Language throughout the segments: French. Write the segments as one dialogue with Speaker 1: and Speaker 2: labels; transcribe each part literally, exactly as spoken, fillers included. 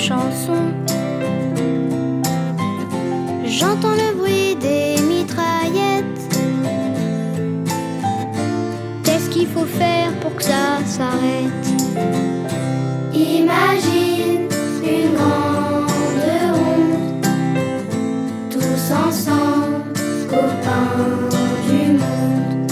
Speaker 1: chanson. J'entends le bruit des mitraillettes. Qu'est-ce qu'il faut faire pour que ça s'arrête? Imagine une grande ronde, tous ensemble, copains du monde.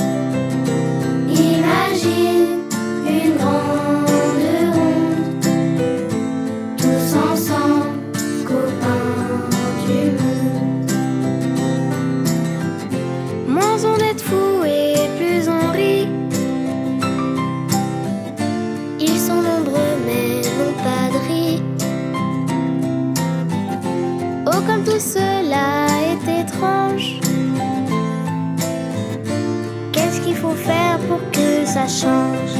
Speaker 1: Imagine une grande ronde, tous ensemble, copains du monde. Moins on est de fous et plus on rit. Ils sont nombreux mais non pas de riz. Oh, comme tout cela est étrange. Qu'est-ce qu'il faut faire pour que ça change?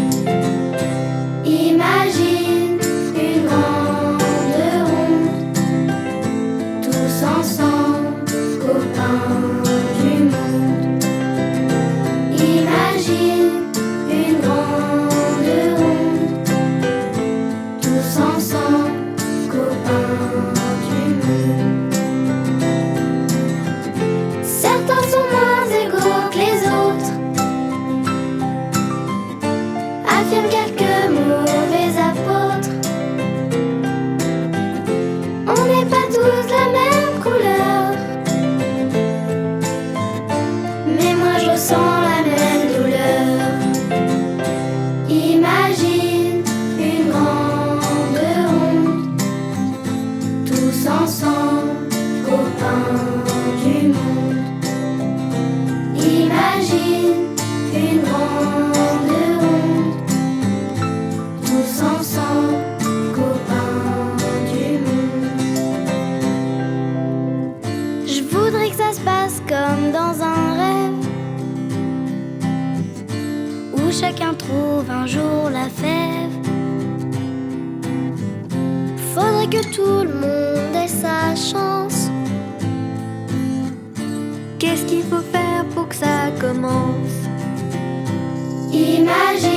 Speaker 1: Imagine une grande ronde, tous ensemble, copains du monde. Imagine une grande ronde, tous ensemble, copains du monde. Certains sont moins égaux que les autres, affirment quelques mauvais apôtres. On n'est pas tous de la même couleur, mais moi je ressens la même douleur. Imagine une grande ronde, tous ensemble, copains du monde. Imagine une grande ronde, tous ensemble, copains du monde. Je voudrais que ça se passe comme dans un rêve, où chacun trouve un jour la fève. Faudrait que tout le monde ait sa chance. Qu'est-ce qu'il faut faire pour que ça commence? Imagine